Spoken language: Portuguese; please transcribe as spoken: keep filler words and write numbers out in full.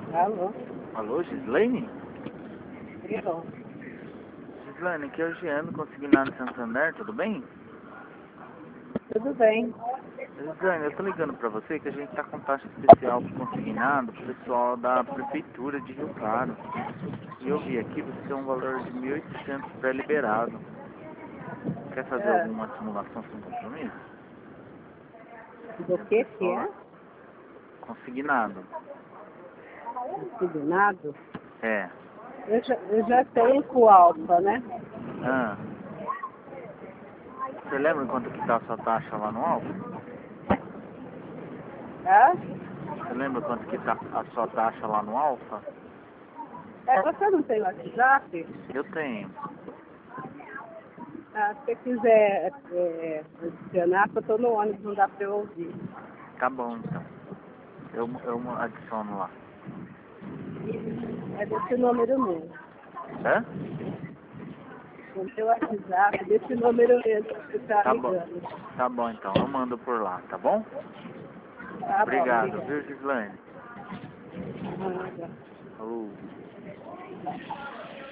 Alô? Alô, Gislaine? Eu. Gislaine, aqui é o Jean do Consignado Santander, tudo bem? Tudo bem. Gislaine, eu tô ligando pra você que a gente tá com taxa especial pro consignado pro pessoal da Prefeitura de Rio Claro. E eu vi aqui, você tem um valor de mil e oitocentos pré-liberado. Quer fazer É. alguma simulação sem compromisso? Do É que que pessoal é? consignado. Signado? É. Eu já, eu já tenho com o Alfa, né? Ah. Você lembra quanto que tá a sua taxa lá no Alfa? Tá? Você lembra quanto que tá a sua taxa lá no Alfa? É, você não tem WhatsApp? Eu tenho. Ah, se você quiser é, adicionar, que eu tô no ônibus, não dá pra eu ouvir. Tá bom, então. Eu, eu adiciono lá. É desse número mesmo. Hã? No meu WhatsApp, desse número mesmo que você tá Tá bom. ligando. Tá bom, então. Eu mando por lá, tá bom? Tá bom, Obrigado, obrigada. viu, Gislaine? Ah, tá. Falou.